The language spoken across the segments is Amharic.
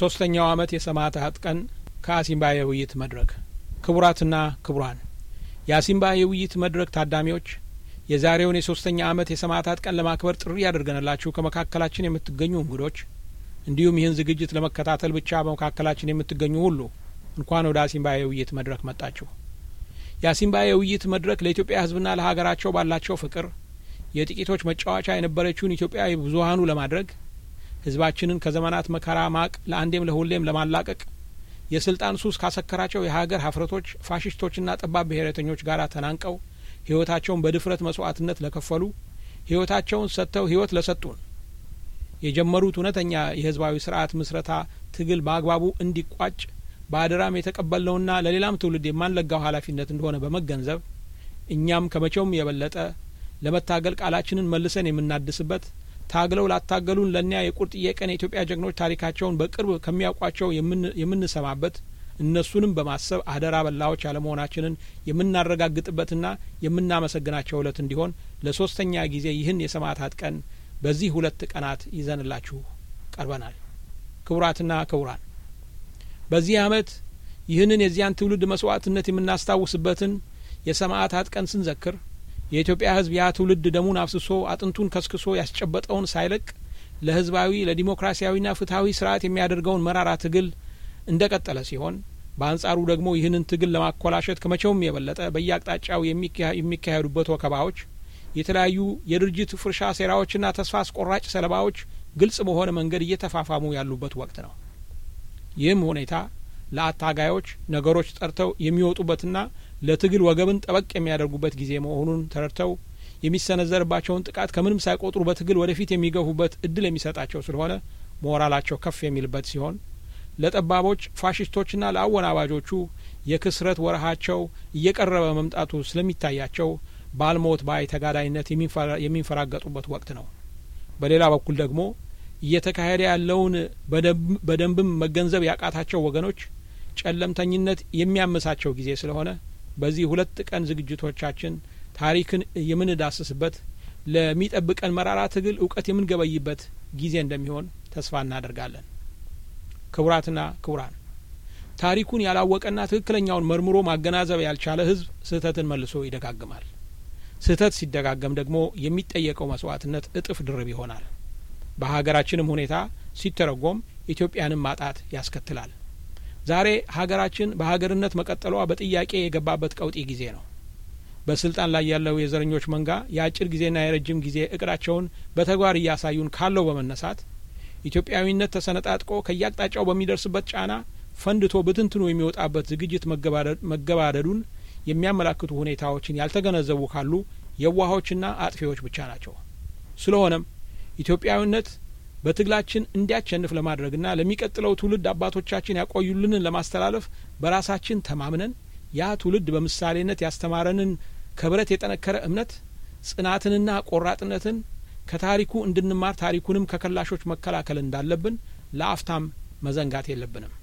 ሶስተኛው ዓመት የሰማዕታት ቀን ከአሲምባ የውይይት መድረክ። ክቡራትና ክቡራን የአሲምባ የውይይት መድረክ ታዳሚዎች የዛሬውን የሶስተኛ ዓመት የሰማዕታት ቀን ለማክበር ጥሪ ያደርገንላችሁ ከመካከላችን የምትገኙ እንግዶች እንዲሁም ይህን ዝግጅት ለመከታተል ብቻ በመካከላችን የምትገኙ ሁሉ እንኳን ወደ አሲምባ የውይይት መድረክ መጣችሁ። የአሲምባ የውይይት መድረክ ለኢትዮጵያ ሕዝብና ለሀገራቸው ባላቸው ፍቅር የጥቂቶች መጫወቻ የነበረችውን ኢትዮጵያ ብዙሃኑ ለማድረግ ሕዝባችንን ከዘመናት መከራ ማቅ ለአንዴም ለሁሌም ለማላቀቅ የስልጣን ሱስ ካሰከራቸው የሀገር ሀፍረቶች ፋሽስቶችና ጠባብ ብሔረተኞች ጋር ተናንቀው ሕይወታቸውን በድፍረት መስዋዕትነት ለከፈሉ ሕይወታቸውን ሰጥተው ሕይወት ለሰጡን የጀመሩት እውነተኛ የሕዝባዊ ስርዓት ምስረታ ትግል በአግባቡ እንዲቋጭ በአደራም የተቀበልነውና ለሌላም ትውልድ የማንለጋው ኃላፊነት እንደሆነ በመገንዘብ እኛም ከመቼውም የበለጠ ለመታገል ቃላችንን መልሰን የምናድስበት ታግለው ላታገሉን ለእኛ የቁርጥዬ ቀን የኢትዮጵያ ጀግኖች ታሪካቸውን በቅርብ ከሚያውቋቸው የምንሰማበት እነሱንም በማሰብ አደራ በላዎች አለመሆናችንን የምናረጋግጥበትና የምናመሰግናቸው ዕለት እንዲሆን ለሶስተኛ ጊዜ ይህን የሰማዕታት ቀን በዚህ 2 ቀናት ይዘንላችሁ ቀርበናል። ክቡራትና ክቡራን በዚህ ዓመት ይህንን የዚያን ትውልድ መስዋዕትነት የምናስታውስበትን የሰማዕታት ቀን ስንዘክር የኢትዮጵያ ሕዝብ ያ ትውልድ ደሙን አፍስሶ አጥንቱን ከስክሶ ያስጨበጠውን ሳይለቅ ለሕዝባዊ ለዲሞክራሲያዊና ፍትሐዊ ስርዓት የሚያደርገውን መራራ ትግል እንደቀጠለ ሲሆን በአንጻሩ ደግሞ ይህንን ትግል ለማኮላሸት ከመቼውም የበለጠ በየአቅጣጫው የሚካሄዱበት ወከባዎች፣ የተለያዩ የድርጅት ፍርሻ ሴራዎችና ተስፋ አስቆራጭ ሰለባዎች ግልጽ በሆነ መንገድ እየተፋፋሙ ያሉበት ወቅት ነው። ይህም ሁኔታ ለአታጋዮች ነገሮች ጠርተው የሚወጡበትና ለትግል ወገብን ጠበቅ የሚያደርጉበት ጊዜ መሆኑን ተረድተው የሚሰነዘርባቸውን ጥቃት ከምንም ሳይቆጥሩ በትግል ወደፊት የሚገፉበት እድል የሚሰጣቸው ስለሆነ ሞራላቸው ከፍ የሚልበት ሲሆን ለጠባቦች ፋሽስቶችና ለአወናባጆቹ የክስረት ወረሃቸው እየቀረበ መምጣቱ ስለሚታያቸው ባልሞት ባይ ተጋዳይነት የሚንፈራገጡበት ወቅት ነው። በሌላ በኩል ደግሞ እየተካሄደ ያለውን በደንብም መገንዘብ ያቃታቸው ወገኖች ጨለምተኝነት የሚያመሳቸው ጊዜ ስለሆነ በዚህ 2 ቀን ዝግጅቶቻችን ታሪክን የምንዳስስበት ለሚጠብቀን መራራ ትግል እውቀት የምንገበይበት ጊዜ እንደሚሆን ተስፋ እናደርጋለን። ክቡራትና ክቡራን ታሪኩን ያላወቀና ትክክለኛውን መርምሮ ማገናዘብ ያልቻለ ሕዝብ ስህተትን መልሶ ይደጋግማል። ስህተት ሲደጋገም ደግሞ የሚጠየቀው መስዋዕትነት እጥፍ ድርብ ይሆናል። በሀገራችንም ሁኔታ ሲተረጎም ኢትዮጵያንም ማጣት ያስከትላል። ዛሬ ሀገራችን በሀገርነት መቀጠሏ በጥያቄ የገባበት ቀውጢ ጊዜ ነው። በስልጣን ላይ ያለው የዘረኞች መንጋ የአጭር ጊዜና የረጅም ጊዜ እቅዳቸውን በተግባር እያሳዩን ካለው በመነሳት ኢትዮጵያዊነት ተሰነጣጥቆ ከያቅጣጫው በሚደርስበት ጫና ፈንድቶ ብትንትኑ የሚወጣበት ዝግጅት መገባደዱን የሚያመላክቱ ሁኔታዎችን ያልተገነዘቡ ካሉ የዋሆችና አጥፊዎች ብቻ ናቸው። ስለሆነም ኢትዮጵያዊነት በትግላችን እንዲያሸንፍ ለማድረግና ለሚቀጥለው ትውልድ አባቶቻችን ያቆዩልንን ለማስተላለፍ በራሳችን ተማምነን ያ ትውልድ በምሳሌነት ያስተማረንን ከብረት የጠነከረ እምነት ጽናትንና ቆራጥነትን ከታሪኩ እንድንማር ታሪኩንም ከከላሾች መከላከል እንዳለብን ለአፍታም መዘንጋት የለብንም።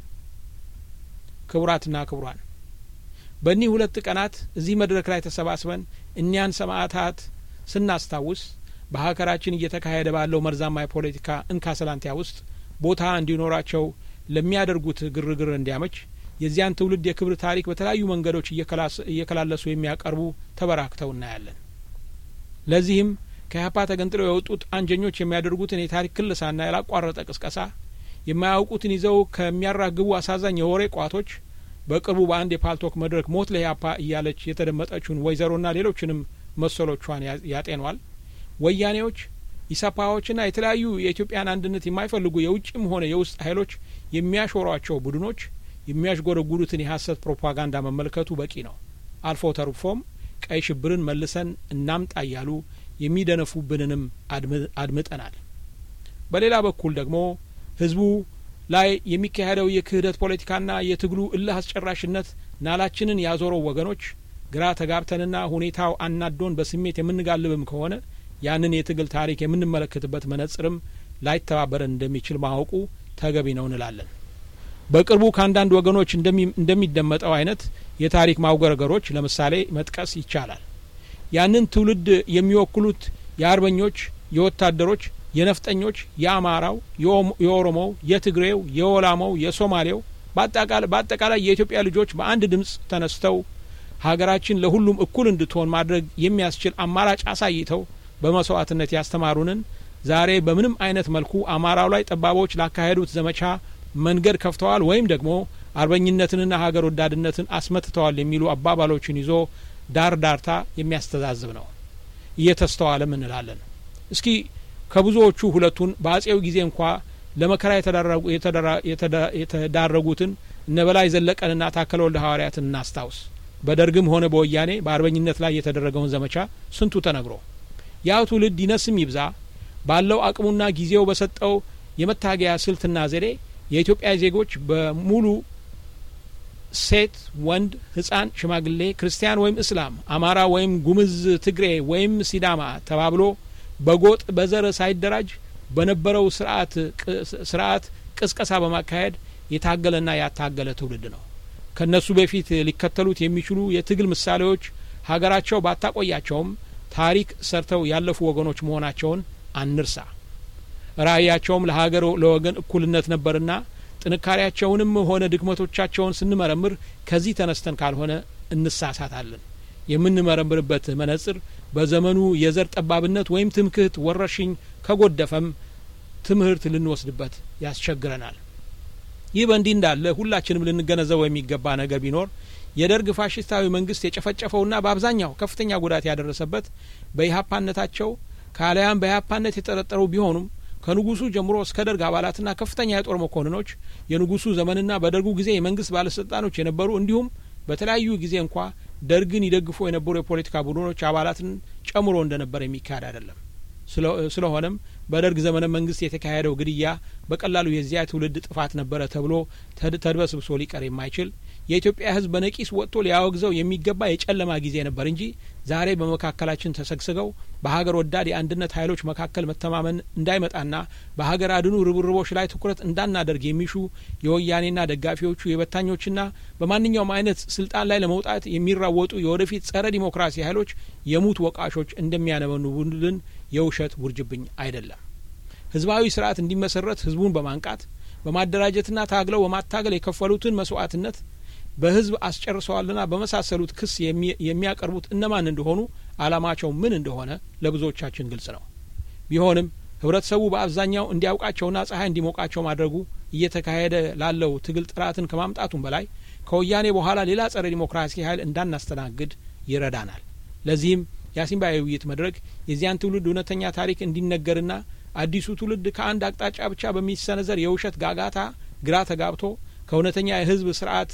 ክቡራትና ክቡራን በእኒህ 2 ቀናት እዚህ መድረክ ላይ ተሰባስበን እኒያን ሰማዕታት ስናስታውስ በሀገራችን እየተካሄደ ባለው መርዛማ የፖለቲካ እንካሰላንቲያ ውስጥ ቦታ እንዲኖራቸው ለሚያደርጉት ግርግር እንዲያመች የዚያን ትውልድ የክብር ታሪክ በተለያዩ መንገዶች እየከላለሱ የሚያቀርቡ ተበራክተው እናያለን። ለዚህም ከኢህአፓ ተገንጥለው የወጡት አንጀኞች የሚያደርጉትን የታሪክ ክልሳና ያላቋረጠ ቅስቀሳ የማያውቁትን ይዘው ከሚያራግቡ አሳዛኝ የወሬ ቋቶች በቅርቡ በአንድ የፓልቶክ መድረክ ሞት ለኢህአፓ እያለች የተደመጠችውን ወይዘሮና ሌሎችንም መሰሎቿን ያጤኗል። ወያኔዎች ኢሰፓዎችና የተለያዩ የኢትዮጵያን አንድነት የማይፈልጉ የውጭም ሆነ የውስጥ ኃይሎች የሚያሾሯቸው ቡድኖች የሚያሽጎረጉሩትን የሐሰት ፕሮፓጋንዳ መመልከቱ በቂ ነው። አልፎ ተርፎም ቀይ ሽብርን መልሰን እናምጣ እያሉ የሚደነፉብንንም አድምጠናል። በሌላ በኩል ደግሞ ህዝቡ ላይ የሚካሄደው የክህደት ፖለቲካና የትግሉ እልህ አስጨራሽነት ናላችንን ያዞረው ወገኖች ግራ ተጋብተንና ሁኔታው አናዶን በስሜት የምንጋልብም ከሆነ ያንን የትግል ታሪክ የምንመለከትበት መነጽርም ላይተባበረን እንደሚችል ማወቁ ተገቢ ነው እንላለን። በቅርቡ ከአንዳንድ ወገኖች እንደሚደመጠው አይነት የታሪክ ማውገርገሮች ለምሳሌ መጥቀስ ይቻላል። ያንን ትውልድ የሚወክሉት የአርበኞች፣ የወታደሮች፣ የነፍጠኞች፣ የአማራው፣ የኦሮሞው፣ የትግሬው፣ የወላሞው፣ የሶማሌው በአጠቃላይ የኢትዮጵያ ልጆች በአንድ ድምጽ ተነስተው ሀገራችን ለሁሉም እኩል እንድትሆን ማድረግ የሚያስችል አማራጭ አሳይተው በመስዋዕትነት ያስተማሩንን ዛሬ በምንም አይነት መልኩ አማራው ላይ ጠባቦች ላካሄዱት ዘመቻ መንገድ ከፍተዋል ወይም ደግሞ አርበኝነትንና ሀገር ወዳድነትን አስመትተዋል የሚሉ አባባሎችን ይዞ ዳርታ የሚያስተዛዝብ ነው። እየተስተዋለም እንላለን። እስኪ ከብዙዎቹ ሁለቱን በአጼው ጊዜ እንኳ ለመከራ የተዳረጉትን እነ በላይ ዘለቀንና ታከለ ወልደ ሐዋርያትን እናስታውስ። በደርግም ሆነ በወያኔ በአርበኝነት ላይ የተደረገውን ዘመቻ ስንቱ ተነግሮ ያው ትውልድ ይነስም ይብዛ ባለው አቅሙና ጊዜው በሰጠው የመታገያ ስልትና ዘዴ የኢትዮጵያ ዜጎች በሙሉ ሴት፣ ወንድ፣ ህፃን፣ ሽማግሌ፣ ክርስቲያን ወይም እስላም፣ አማራ ወይም ጉምዝ፣ ትግሬ ወይም ሲዳማ ተባብሎ በጎጥ በዘር ሳይደራጅ በነበረው ስርዓት ቅስቀሳ በማካሄድ የታገለና ያታገለ ትውልድ ነው። ከነሱ በፊት ሊከተሉት የሚችሉ የትግል ምሳሌዎች ሀገራቸው ባታቆያቸውም ታሪክ ሰርተው ያለፉ ወገኖች መሆናቸውን አንርሳ። ራእያቸውም ለሀገር ለወገን እኩልነት ነበርና ጥንካሬያቸውንም ሆነ ድክመቶቻቸውን ስንመረምር ከዚህ ተነስተን ካልሆነ እንሳሳታለን። የምንመረምርበት መነጽር በዘመኑ የዘር ጠባብነት ወይም ትምክህት ወረርሽኝ ከጎደፈም ትምህርት ልንወስድበት ያስቸግረናል። ይህ በእንዲህ እንዳለ ሁላችንም ልንገነዘበው የሚገባ ነገር ቢኖር የደርግ ፋሽስታዊ መንግስት የጨፈጨፈውና በአብዛኛው ከፍተኛ ጉዳት ያደረሰበት በኢህአፓነታቸው ካለያም በኢህአፓነት የተጠረጠሩ ቢሆኑም ከንጉሱ ጀምሮ እስከ ደርግ አባላትና ከፍተኛ የጦር መኮንኖች የንጉሱ ዘመንና በደርጉ ጊዜ የመንግስት ባለስልጣኖች የነበሩ እንዲሁም በተለያዩ ጊዜ እንኳ ደርግን ይደግፉ የነበሩ የፖለቲካ ቡድኖች አባላትን ጨምሮ እንደነበር የሚካሄድ አይደለም። ስለሆነም በደርግ ዘመነ መንግስት የተካሄደው ግድያ በቀላሉ የዚያ ትውልድ ጥፋት ነበረ ተብሎ ተድበስብሶ ሊቀር የማይችል የኢትዮጵያ ሕዝብ በነቂስ ወጥቶ ሊያወግዘው የሚገባ የጨለማ ጊዜ ነበር እንጂ ዛሬ በመካከላችን ተሰግስገው በሀገር ወዳድ የአንድነት ኃይሎች መካከል መተማመን እንዳይመጣና በሀገር አድኑ ርብርቦች ላይ ትኩረት እንዳናደርግ የሚሹ የወያኔና ደጋፊዎቹ የበታኞችና በማንኛውም አይነት ስልጣን ላይ ለመውጣት የሚራወጡ የወደፊት ጸረ ዲሞክራሲ ኃይሎች የሙት ወቃሾች እንደሚያነበኑልን የውሸት ውርጅብኝ አይደለም። ህዝባዊ ስርዓት እንዲመሰረት ህዝቡን በማንቃት በማደራጀትና ታግለው በማታገል የከፈሉትን መስዋዕትነት በህዝብ አስጨርሰዋልና በመሳሰሉት ክስ የሚያቀርቡት እነማን እንደሆኑ አላማቸው ምን እንደሆነ ለብዙዎቻችን ግልጽ ነው። ቢሆንም ህብረተሰቡ በአብዛኛው እንዲያውቃቸውና ፀሐይ እንዲሞቃቸው ማድረጉ እየተካሄደ ላለው ትግል ጥራትን ከማምጣቱም በላይ ከወያኔ በኋላ ሌላ ጸረ ዲሞክራሲ ኃይል እንዳናስተናግድ ይረዳናል። ለዚህም የአሲምባ የውይይት መድረክ የዚያን ትውልድ እውነተኛ ታሪክ እንዲነገርና አዲሱ ትውልድ ከአንድ አቅጣጫ ብቻ በሚሰነዘር የውሸት ጋጋታ ግራ ተጋብቶ ከእውነተኛ የህዝብ ስርዓት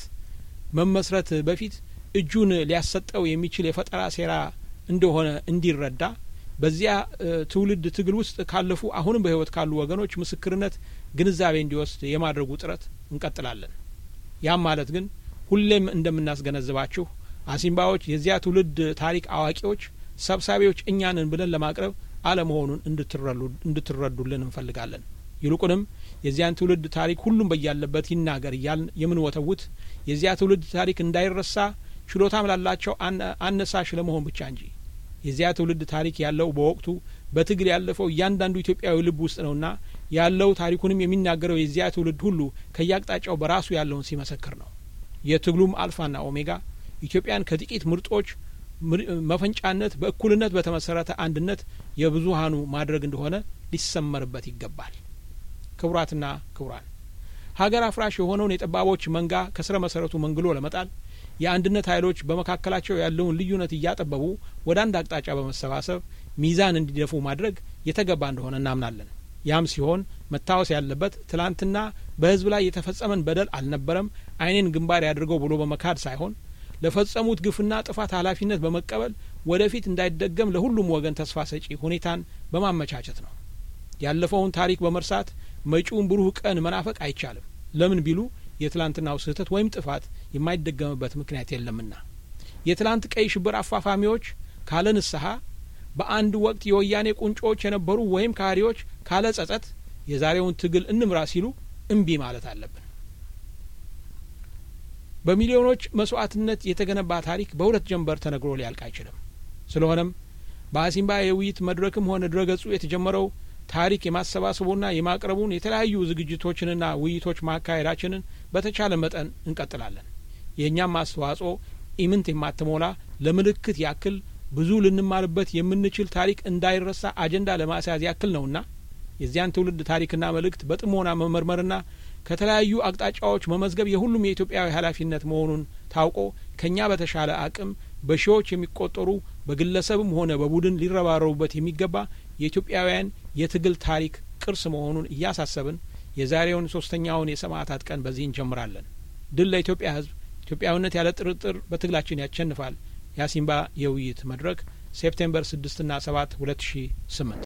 መመስረት በፊት እጁን ሊያሰጠው የሚችል የፈጠራ ሴራ እንደሆነ እንዲረዳ በዚያ ትውልድ ትግል ውስጥ ካለፉ አሁንም በህይወት ካሉ ወገኖች ምስክርነት ግንዛቤ እንዲወስድ የማድረጉ ጥረት እንቀጥላለን። ያም ማለት ግን ሁሌም እንደምናስገነዝባችሁ አሲምባዎች የዚያ ትውልድ ታሪክ አዋቂዎች፣ ሰብሳቢዎች እኛንን ብለን ለማቅረብ አለመሆኑን እንድትረዱልን እንፈልጋለን። ይልቁንም የዚያን ትውልድ ታሪክ ሁሉም በያለበት ይናገር እያልን የምንወተውት የዚያ ትውልድ ታሪክ እንዳይረሳ ችሎታም ላላቸው አነሳሽ ለመሆን ብቻ እንጂ የዚያ ትውልድ ታሪክ ያለው በወቅቱ በትግል ያለፈው እያንዳንዱ ኢትዮጵያዊ ልብ ውስጥ ነውና ያለው ታሪኩንም የሚናገረው የዚያ ትውልድ ሁሉ ከያቅጣጫው በራሱ ያለውን ሲመሰክር ነው። የትግሉም አልፋና ኦሜጋ ኢትዮጵያን ከጥቂት ምርጦች መፈንጫነት በእኩልነት በተመሰረተ አንድነት የብዙሃኑ ማድረግ እንደሆነ ሊሰመርበት ይገባል። ክቡራትና ክቡራን፣ ሀገር አፍራሽ የሆነውን የጠባቦች መንጋ ከስረ መሰረቱ መንግሎ ለመጣል የአንድነት ኃይሎች በመካከላቸው ያለውን ልዩነት እያጠበቡ ወደ አንድ አቅጣጫ በመሰባሰብ ሚዛን እንዲደፉ ማድረግ የተገባ እንደሆነ እናምናለን። ያም ሲሆን መታወስ ያለበት ትላንትና በህዝብ ላይ የተፈጸመን በደል አልነበረም ዓይኔን ግንባር ያድርገው ብሎ በመካድ ሳይሆን ለፈጸሙት ግፍና ጥፋት ኃላፊነት በመቀበል ወደፊት እንዳይደገም ለሁሉም ወገን ተስፋ ሰጪ ሁኔታን በማመቻቸት ነው። ያለፈውን ታሪክ በመርሳት መጪውን ብሩህ ቀን መናፈቅ አይቻልም። ለምን ቢሉ የትላንትናው ስህተት ወይም ጥፋት የማይደገምበት ምክንያት የለምና። የትላንት ቀይ ሽብር አፋፋሚዎች ካለ ንስሐ በአንድ ወቅት የወያኔ ቁንጮዎች የነበሩ ወይም ካህሪዎች ካለ ጸጸት የዛሬውን ትግል እንምራ ሲሉ እምቢ ማለት አለብን። በሚሊዮኖች መስዋዕትነት የተገነባ ታሪክ በሁለት ጀንበር ተነግሮ ሊያልቅ አይችልም። ስለሆነም በአሲምባ የውይይት መድረክም ሆነ ድረገጹ የተጀመረው ታሪክ የማሰባሰቡና የማቅረቡን የተለያዩ ዝግጅቶችንና ውይይቶች ማካሄዳችንን በተቻለ መጠን እንቀጥላለን። የእኛም አስተዋጽኦ ኢምንት የማትሞላ ለምልክት ያክል ብዙ ልንማርበት የምንችል ታሪክ እንዳይረሳ አጀንዳ ለማስያዝ ያክል ነውና የዚያን ትውልድ ታሪክና መልእክት በጥሞና መመርመርና ከተለያዩ አቅጣጫዎች መመዝገብ የሁሉም የኢትዮጵያዊ ኃላፊነት መሆኑን ታውቆ ከኛ በተሻለ አቅም በሺዎች የሚቆጠሩ በግለሰብም ሆነ በቡድን ሊረባረቡበት የሚገባ የኢትዮጵያውያን የትግል ታሪክ ቅርስ መሆኑን እያሳሰብን የዛሬውን 3ኛውን የሰማዕታት ቀን በዚህ እንጀምራለን። ድል ለኢትዮጵያ ሕዝብ! ኢትዮጵያዊነት ያለ ጥርጥር በትግላችን ያሸንፋል። የአሲምባ የውይይት መድረክ ሴፕቴምበር 6 እና 7 2008